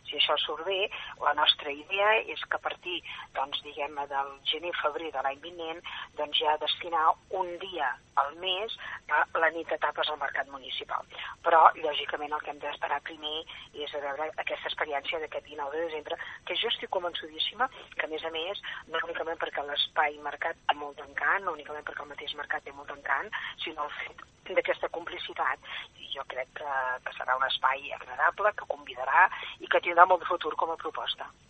Si això surt bé, la nostra idea és que a partir, doncs, diguem-ne, del gener-febrer de l'any vinent, doncs ja destinar un dia al mes a la nit de tapes al mercat municipal. Però, lògicament, el que hem d'esperar primer és a veure aquesta experiència d'aquest 19 de desembre, que jo estic convençudíssima que, a més, no únicament perquè l'espai mercat té molt d'encant, no únicament perquè el mateix mercat té molt d'encant, sinó el fet d'aquesta complicitat. I jo crec que serà un espai agradable, que convidarà i que tindrà molt de futur com a proposta.